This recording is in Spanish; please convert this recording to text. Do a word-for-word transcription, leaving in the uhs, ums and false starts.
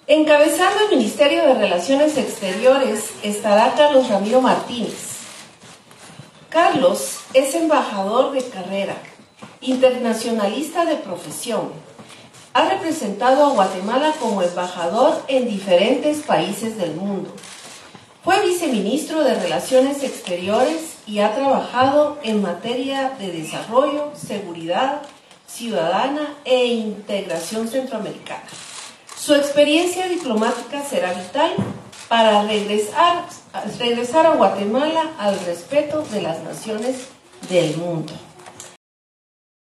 Encabezando el Ministerio de Relaciones Exteriores estará Carlos Ramiro Martínez. Carlos es embajador de carrera, internacionalista de profesión. Ha representado a Guatemala como embajador en diferentes países del mundo. Fue viceministro de Relaciones Exteriores y ha trabajado en materia de desarrollo, seguridad ciudadana e integración centroamericana. Su experiencia diplomática será vital para regresar, regresar a Guatemala al respeto de las naciones del mundo.